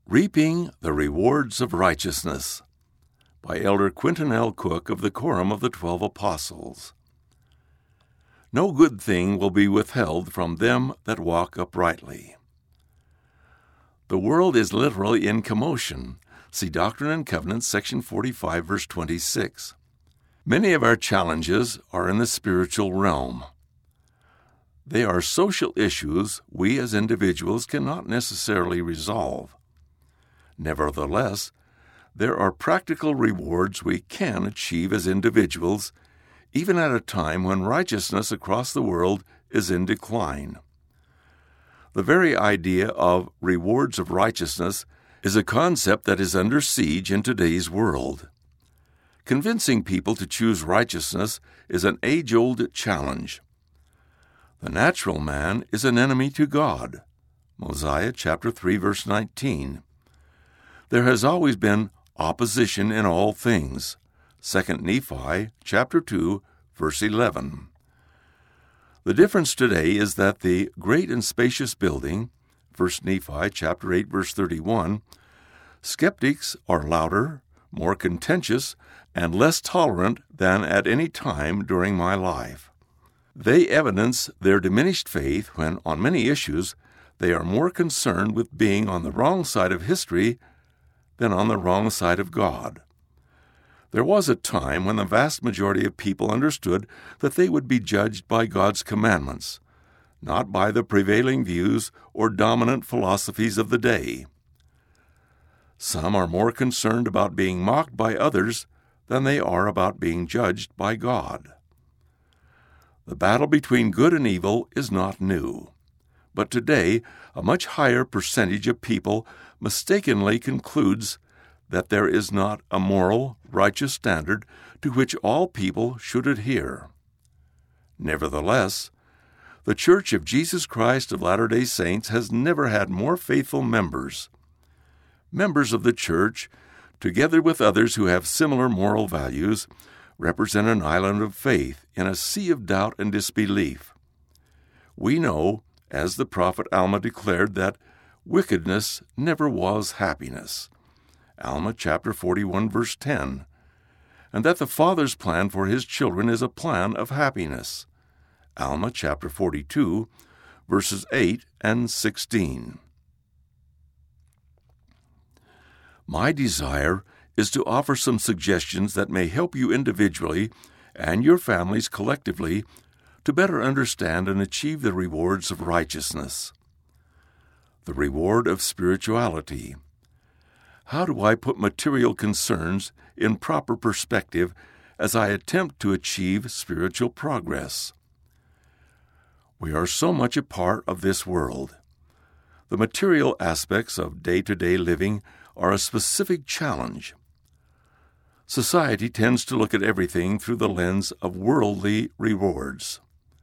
Reaping the Rewards of Righteousness by Elder Quentin L. Cook of the Quorum of the 12 Apostles. No good thing will be withheld from them that walk uprightly. The world is literally in commotion. See Doctrine and Covenants, section 45, verse 26. Many of our challenges are in the spiritual realm. They are social issues we as individuals cannot necessarily resolve. Nevertheless, there are practical rewards we can achieve as individuals, even at a time when righteousness across the world is in decline. The very idea of rewards of righteousness is a concept that is under siege in today's world. Convincing people to choose righteousness is an age-old challenge. The natural man is an enemy to God. Mosiah chapter 3, verse 19. There has always been opposition in all things. 2 Nephi chapter 2, verse 11. The difference today is that the great and spacious building, 1 Nephi chapter 8, verse 31, skeptics are louder, more contentious, and less tolerant than at any time during my life. They evidence their diminished faith when, on many issues, they are more concerned with being on the wrong side of history than on the wrong side of God. There was a time when the vast majority of people understood that they would be judged by God's commandments, not by the prevailing views or dominant philosophies of the day. Some are more concerned about being mocked by others than they are about being judged by God. The battle between good and evil is not new, but today a much higher percentage of people mistakenly concludes that there is not a moral, righteous standard to which all people should adhere. Nevertheless, the Church of Jesus Christ of Latter-day Saints has never had more faithful members. Members of the Church, together with others who have similar moral values, represent an island of faith in a sea of doubt and disbelief. We know, as the prophet Alma declared, that wickedness never was happiness. Alma chapter 41, verse 10. And that the Father's plan for His children is a plan of happiness. Alma chapter 42, verses 8 and 16. My desire is to offer some suggestions that may help you individually and your families collectively to better understand and achieve the rewards of righteousness. The reward of spirituality. How do I put material concerns in proper perspective as I attempt to achieve spiritual progress? We are so much a part of this world. The material aspects of day-to-day living are a specific challenge. Society tends to look at everything through the lens of worldly rewards.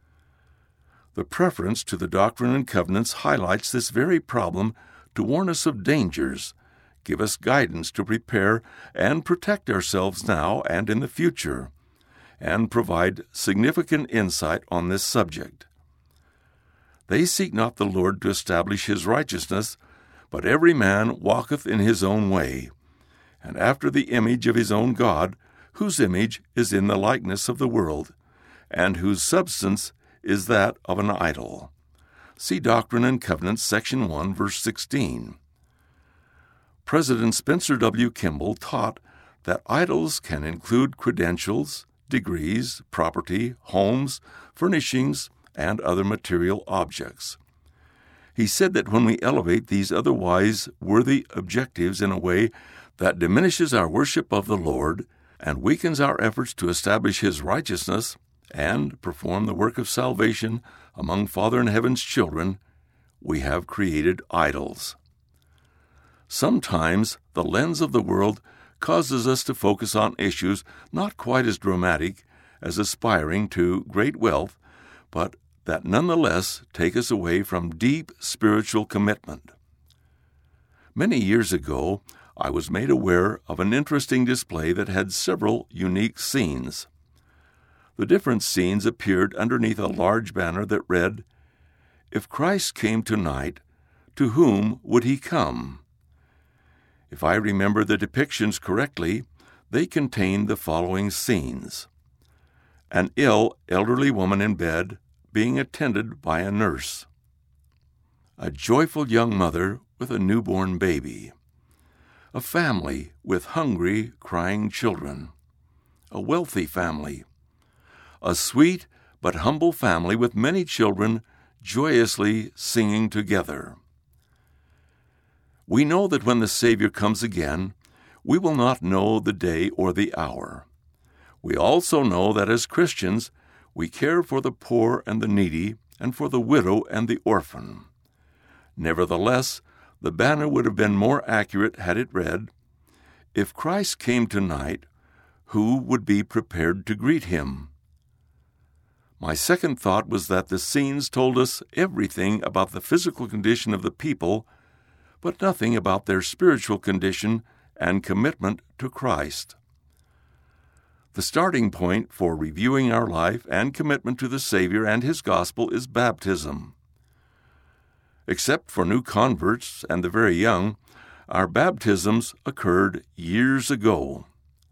The preference to the Doctrine and Covenants highlights this very problem to warn us of dangers, give us guidance to prepare and protect ourselves now and in the future, and provide significant insight on this subject. They seek not the Lord to establish His righteousness, but every man walketh in his own way, and after the image of his own God, whose image is in the likeness of the world, and whose substance is that of an idol. See Doctrine and Covenants, section 1, verse 16. President Spencer W. Kimball taught that idols can include credentials, degrees, property, homes, furnishings, and other material objects. He said that when we elevate these otherwise worthy objectives in a way that diminishes our worship of the Lord and weakens our efforts to establish His righteousness and perform the work of salvation among Father in Heaven's children, we have created idols. Sometimes the lens of the world causes us to focus on issues not quite as dramatic as aspiring to great wealth, but that nonetheless take us away from deep spiritual commitment. Many years ago, I was made aware of an interesting display that had several unique scenes. The different scenes appeared underneath a large banner that read, "If Christ came tonight, to whom would He come?" If I remember the depictions correctly, they contain the following scenes: an ill elderly woman in bed being attended by a nurse, a joyful young mother with a newborn baby, a family with hungry, crying children, a wealthy family, a sweet but humble family with many children joyously singing together. We know that when the Savior comes again, we will not know the day or the hour. We also know that as Christians, we care for the poor and the needy, and for the widow and the orphan. Nevertheless, the banner would have been more accurate had it read, "If Christ came tonight, who would be prepared to greet him?" My second thought was that the scenes told us everything about the physical condition of the people, but nothing about their spiritual condition and commitment to Christ. The starting point for reviewing our life and commitment to the Savior and His gospel is baptism. Except for new converts and the very young, our baptisms occurred years ago.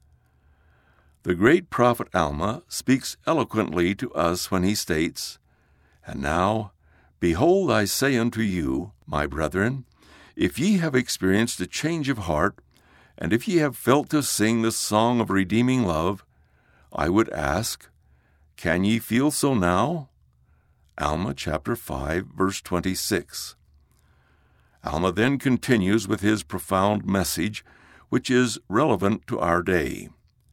The great prophet Alma speaks eloquently to us when he states, "And now, behold, I say unto you, my brethren, if ye have experienced a change of heart, and if ye have felt to sing the song of redeeming love, I would ask, can ye feel so now?" Alma chapter 5, verse 26. Alma then continues with his profound message, which is relevant to our day.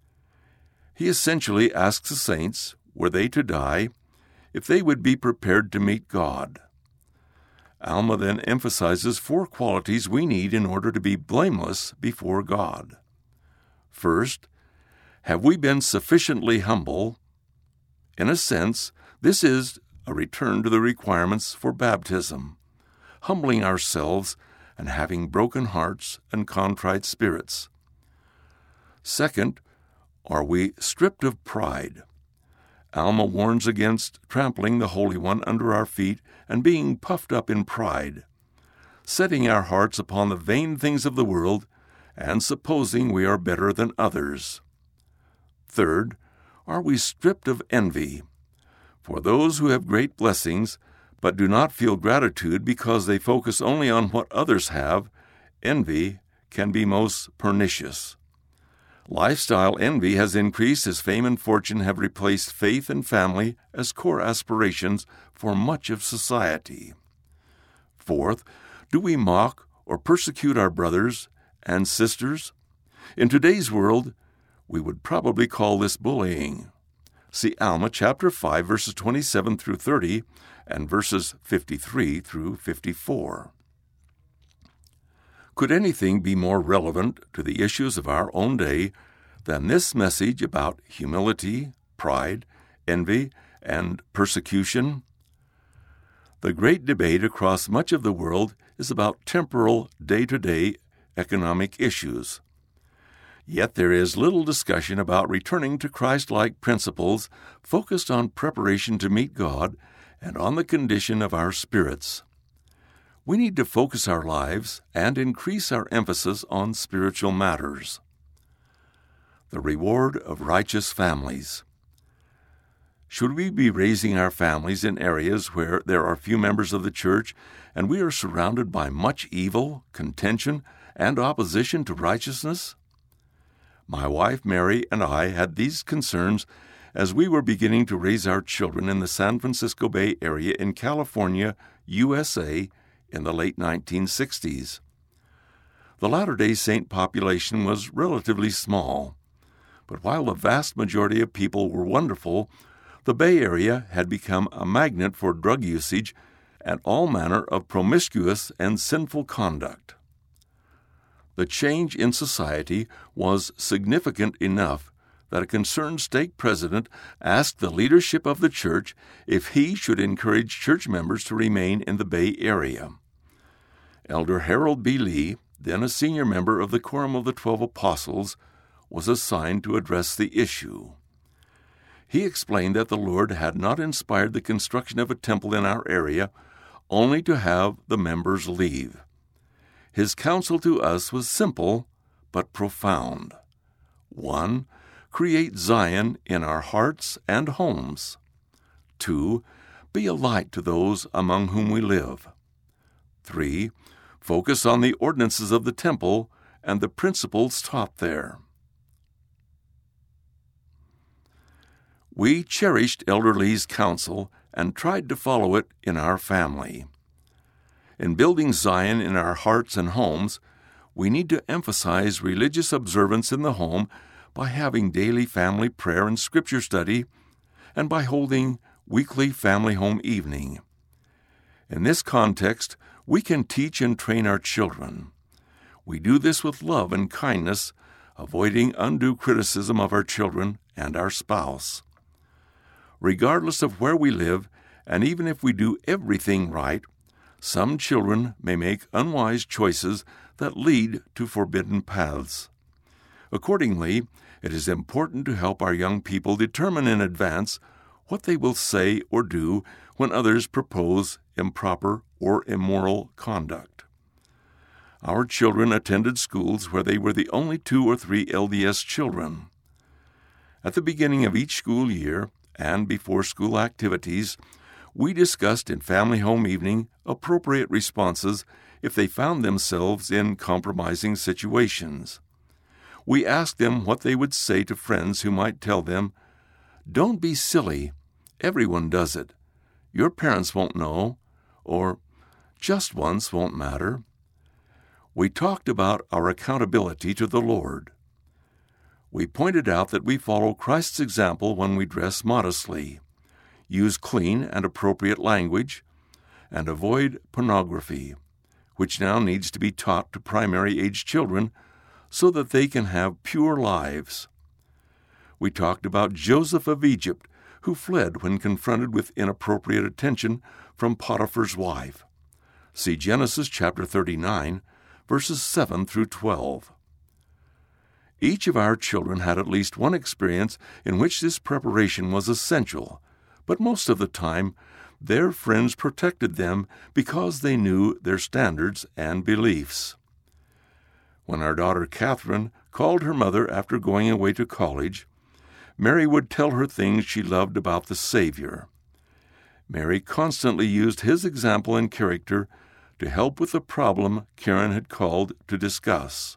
He essentially asks the saints, were they to die, if they would be prepared to meet God. Alma then emphasizes 4 qualities we need in order to be blameless before God. First, have we been sufficiently humble? In a sense, this is a return to the requirements for baptism, humbling ourselves and having broken hearts and contrite spirits. Second, are we stripped of pride? Alma warns against trampling the Holy One under our feet and being puffed up in pride, setting our hearts upon the vain things of the world and supposing we are better than others. Third, are we stripped of envy? For those who have great blessings but do not feel gratitude because they focus only on what others have, envy can be most pernicious. Lifestyle envy has increased as fame and fortune have replaced faith and family as core aspirations for much of society. Fourth, do we mock or persecute our brothers and sisters? In today's world, we would probably call this bullying. See Alma chapter 5, verses 27 through 30, and verses 53 through 54. Could anything be more relevant to the issues of our own day than this message about humility, pride, envy, and persecution? The great debate across much of the world is about temporal, day-to-day economic issues. Yet there is little discussion about returning to Christ-like principles focused on preparation to meet God and on the condition of our spirits. We need to focus our lives and increase our emphasis on spiritual matters. The reward of righteous families. Should we be raising our families in areas where there are few members of the church and we are surrounded by much evil, contention, and opposition to righteousness? My wife Mary and I had these concerns as we were beginning to raise our children in the San Francisco Bay Area in California, USA, in the late 1960s. The Latter-day Saint population was relatively small, but while the vast majority of people were wonderful, the Bay Area had become a magnet for drug usage and all manner of promiscuous and sinful conduct. The change in society was significant enough that a concerned stake president asked the leadership of the church if he should encourage church members to remain in the Bay Area. Elder Harold B. Lee, then a senior member of the Quorum of the 12 Apostles, was assigned to address the issue. He explained that the Lord had not inspired the construction of a temple in our area only to have the members leave. his counsel to us was simple but profound. 1. Create Zion in our hearts and homes. 2. Be a light to those among whom we live. 3. Focus on the ordinances of the temple and the principles taught there. We cherished Elder Lee's counsel and tried to follow it in our family. In building Zion in our hearts and homes, we need to emphasize religious observance in the home by having daily family prayer and scripture study, and by holding weekly family home evening. In this context, we can teach and train our children. We do this with love and kindness, avoiding undue criticism of our children and our spouse. Regardless of where we live, and even if we do everything right, some children may make unwise choices that lead to forbidden paths. Accordingly, it is important to help our young people determine in advance what they will say or do when others propose improper or immoral conduct. Our children attended schools where they were the only 2 or 3 LDS children. At the beginning of each school year and before school activities, we discussed in family home evening appropriate responses if they found themselves in compromising situations. We asked them what they would say to friends who might tell them, "Don't be silly, everyone does it. Your parents won't know," or "just once won't matter." We talked about our accountability to the Lord. We pointed out that we follow Christ's example when we dress modestly, use clean and appropriate language, and avoid pornography, which now needs to be taught to primary-age children so that they can have pure lives. We talked about Joseph of Egypt, who fled when confronted with inappropriate attention from Potiphar's wife. See Genesis chapter 39, verses 7 through 12. Each of our children had at least one experience in which this preparation was essential, but most of the time, their friends protected them because they knew their standards and beliefs. When our daughter Catherine called her mother after going away to college, Mary would tell her things she loved about the Savior. Mary constantly used his example and character to help with the problem Karen had called to discuss.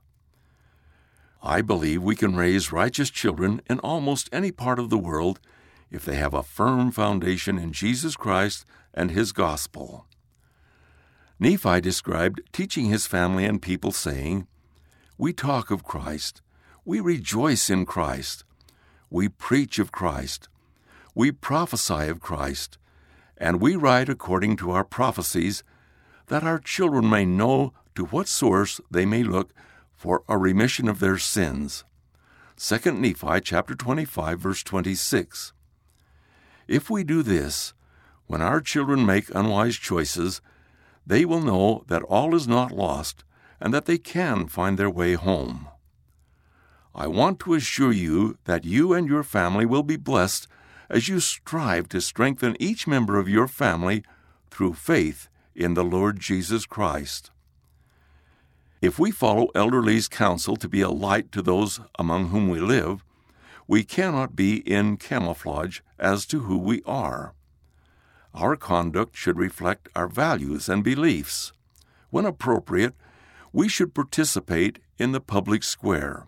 I believe we can raise righteous children in almost any part of the world if they have a firm foundation in Jesus Christ and His gospel. Nephi described teaching his family and people, saying, "We talk of Christ, we rejoice in Christ, we preach of Christ, we prophesy of Christ, and we write according to our prophecies, that our children may know to what source they may look for a remission of their sins." 2 Nephi chapter 25, verse 26. If we do this, when our children make unwise choices, they will know that all is not lost and that they can find their way home. I want to assure you that you and your family will be blessed as you strive to strengthen each member of your family through faith in the Lord Jesus Christ. If we follow Elder Lee's counsel to be a light to those among whom we live, we cannot be in camouflage as to who we are. Our conduct should reflect our values and beliefs. When appropriate, we should participate in the public square.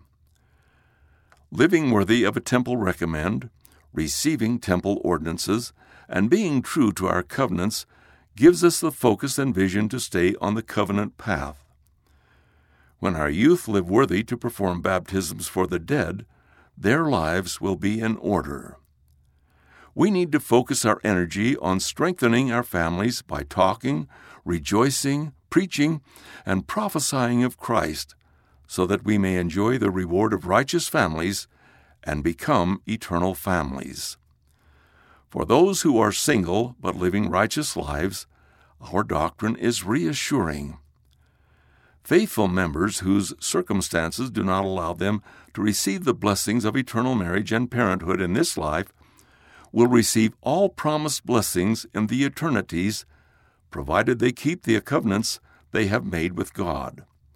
Living worthy of a temple recommend, receiving temple ordinances, and being true to our covenants gives us the focus and vision to stay on the covenant path. When our youth live worthy to perform baptisms for the dead, their lives will be in order. We need to focus our energy on strengthening our families by talking, rejoicing, preaching, and prophesying of Christ, so that we may enjoy the reward of righteous families and become eternal families. For those who are single but living righteous lives, our doctrine is reassuring. Faithful members whose circumstances do not allow them to receive the blessings of eternal marriage and parenthood in this life will receive all promised blessings in the eternities, provided they keep the covenants they have made with God.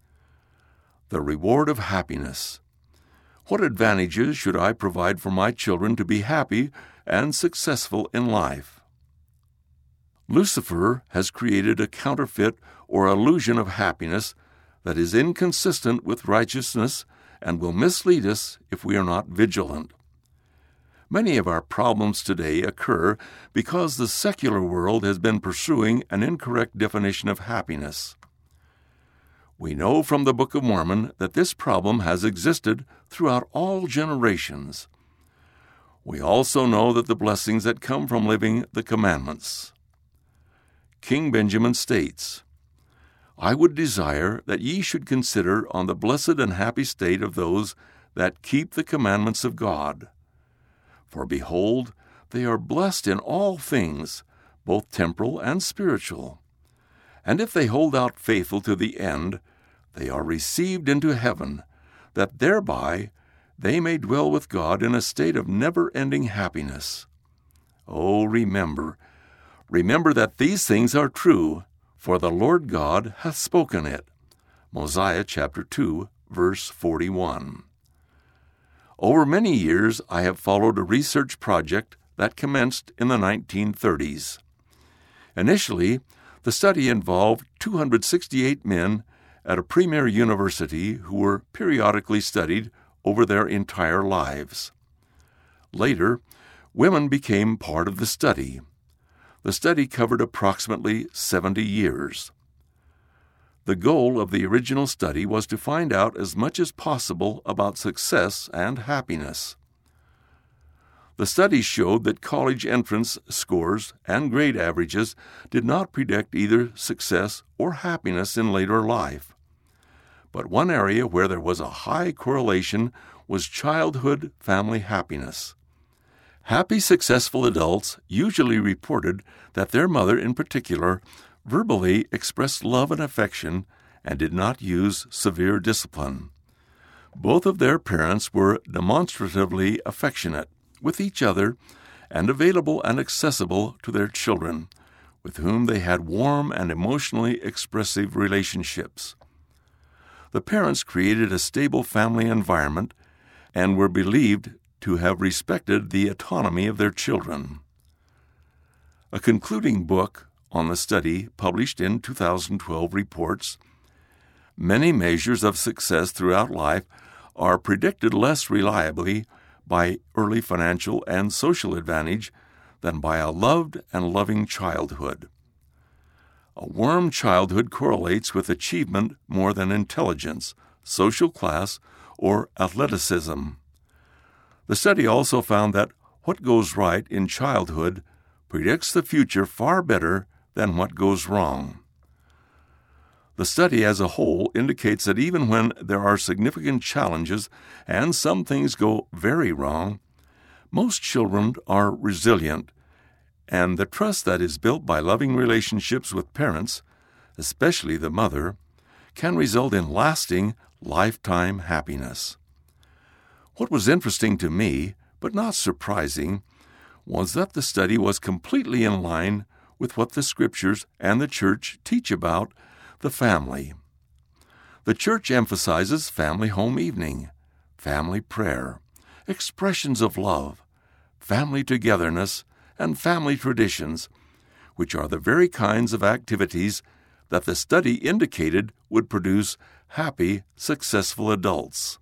The reward of happiness. What advantages should I provide for my children to be happy and successful in life? Lucifer has created a counterfeit or illusion of happiness that is inconsistent with righteousness and will mislead us if we are not vigilant. Many of our problems today occur because the secular world has been pursuing an incorrect definition of happiness. We know from the Book of Mormon that this problem has existed throughout all generations. We also know that the blessings that come from living the commandments. King Benjamin states, "I would desire that ye should consider on the blessed and happy state of those that keep the commandments of God. For behold, they are blessed in all things, both temporal and spiritual. And if they hold out faithful to the end, they are received into heaven, that thereby they may dwell with God in a state of never-ending happiness. Oh, remember that these things are true, for the Lord God hath spoken it." Mosiah chapter 2, verse 41. Over many years, I have followed a research project that commenced in the 1930s. Initially, the study involved 268 men at a premier university who were periodically studied over their entire lives. Later, women became part of the study. The study covered approximately 70 years. The goal of the original study was to find out as much as possible about success and happiness. The study showed that college entrance scores and grade averages did not predict either success or happiness in later life. But one area where there was a high correlation was childhood family happiness. Happy, successful adults usually reported that their mother in particular verbally expressed love and affection and did not use severe discipline. Both of their parents were demonstratively affectionate with each other and available and accessible to their children, with whom they had warm and emotionally expressive relationships. The parents created a stable family environment and were believed to have respected the autonomy of their children. A concluding book on the study, published in 2012, reports, "Many measures of success throughout life are predicted less reliably by early financial and social advantage than by a loved and loving childhood. A warm childhood correlates with achievement more than intelligence, social class, or athleticism." The study also found that what goes right in childhood predicts the future far better than what goes wrong. The study as a whole indicates that even when there are significant challenges and some things go very wrong, most children are resilient, and the trust that is built by loving relationships with parents, especially the mother, can result in lasting, lifetime happiness. What was interesting to me, but not surprising, was that the study was completely in line with what the Scriptures and the Church teach about the family. The Church emphasizes family home evening, family prayer, expressions of love, family togetherness, and family traditions, which are the very kinds of activities that the study indicated would produce happy, successful adults.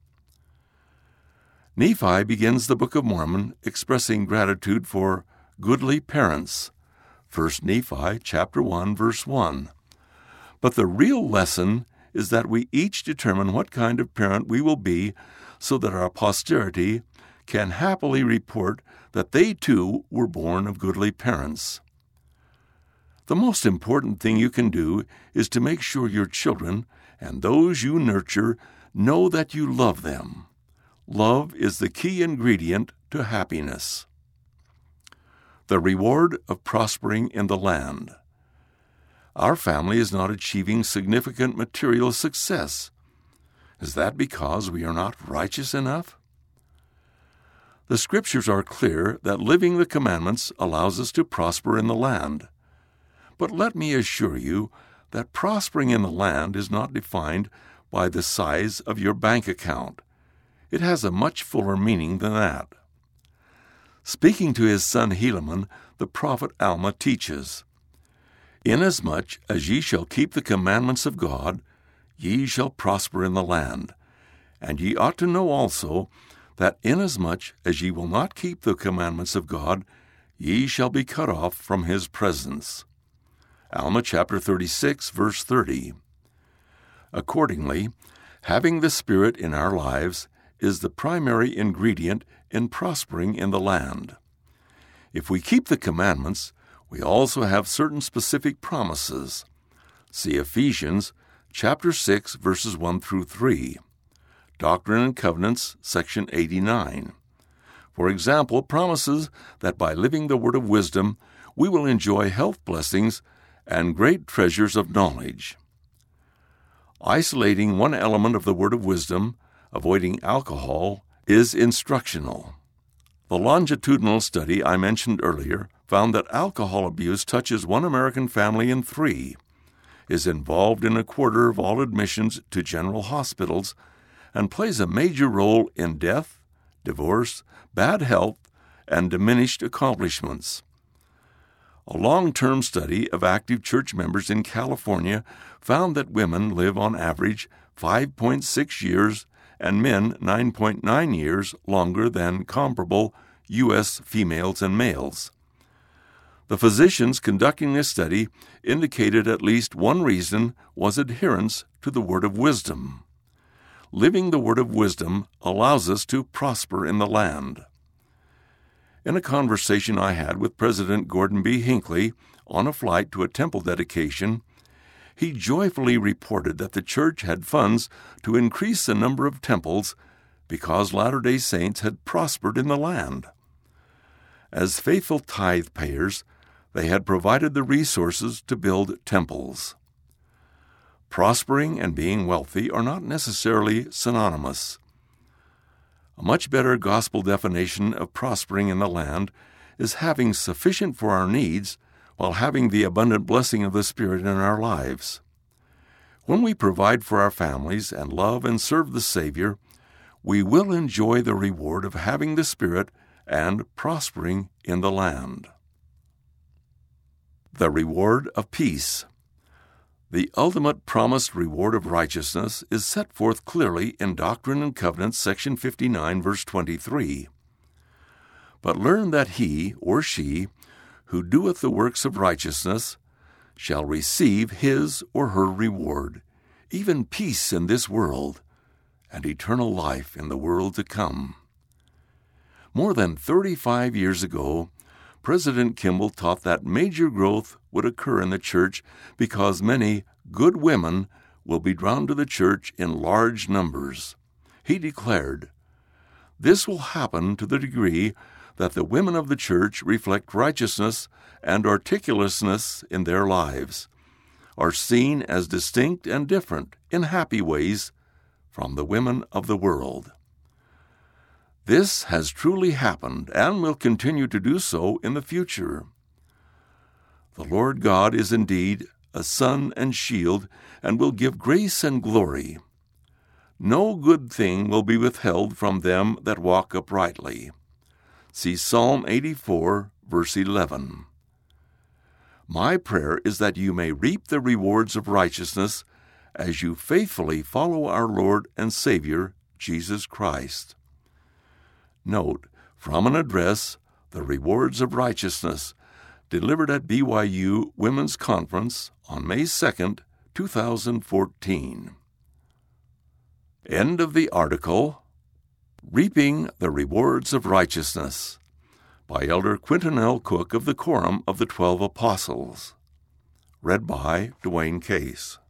Nephi begins the Book of Mormon expressing gratitude for goodly parents. 1 Nephi chapter 1, verse 1. But the real lesson is that we each determine what kind of parent we will be so that our posterity can happily report that they too were born of goodly parents. The most important thing you can do is to make sure your children and those you nurture know that you love them. Love is the key ingredient to happiness. The reward of prospering in the land. Our family is not achieving significant material success. Is that because we are not righteous enough? The Scriptures are clear that living the commandments allows us to prosper in the land. But let me assure you that prospering in the land is not defined by the size of your bank account. It has a much fuller meaning than that. Speaking to his son Helaman, the prophet Alma teaches, "Inasmuch as ye shall keep the commandments of God, ye shall prosper in the land. And ye ought to know also that inasmuch as ye will not keep the commandments of God, ye shall be cut off from his presence." Alma chapter 36, verse 30. Accordingly, having the Spirit in our lives is the primary ingredient in prospering in the land. If we keep the commandments, we also have certain specific promises. See Ephesians chapter 6, verses 1 through 3. Doctrine and Covenants, section 89. For example, promises that by living the word of wisdom, we will enjoy health blessings and great treasures of knowledge. Isolating one element of the word of wisdom, avoiding alcohol, is instructional. The longitudinal study I mentioned earlier found that alcohol abuse touches one American family in 3, is involved in 1/4 of all admissions to general hospitals, and plays a major role in death, divorce, bad health, and diminished accomplishments. A long-term study of active church members in California found that women live on average 5.6 years and men 9.9 years longer than comparable U.S. females and males. The physicians conducting this study indicated at least one reason was adherence to the word of wisdom. Living the word of wisdom allows us to prosper in the land. In a conversation I had with President Gordon B. Hinckley on a flight to a temple dedication, he joyfully reported that the church had funds to increase the number of temples because Latter-day Saints had prospered in the land. As faithful tithe payers, they had provided the resources to build temples. Prospering and being wealthy are not necessarily synonymous. A much better gospel definition of prospering in the land is having sufficient for our needs while having the abundant blessing of the Spirit in our lives. When we provide for our families and love and serve the Savior, we will enjoy the reward of having the Spirit and prospering in the land. The reward of peace. The ultimate promised reward of righteousness is set forth clearly in Doctrine and Covenants, section 59, verse 23. But learn that he or she who doeth the works of righteousness shall receive his or her reward, even peace in this world, and eternal life in the world to come. More than 35 years ago, President Kimball taught that major growth would occur in the church because many good women will be drawn to the church in large numbers. He declared, "This will happen to the degree that the women of the church reflect righteousness and articulousness in their lives, are seen as distinct and different in happy ways from the women of the world." This has truly happened and will continue to do so in the future. The Lord God is indeed a sun and shield and will give grace and glory. No good thing will be withheld from them that walk uprightly. See Psalm 84, verse 11. My prayer is that you may reap the rewards of righteousness as you faithfully follow our Lord and Savior, Jesus Christ. Note, from an address, The Rewards of Righteousness, delivered at BYU Women's Conference on May 2nd, 2014. End of the article, Reaping the Rewards of Righteousness, by Elder Quinton L. Cook of the Quorum of the 12 Apostles. Read by Dwayne Case.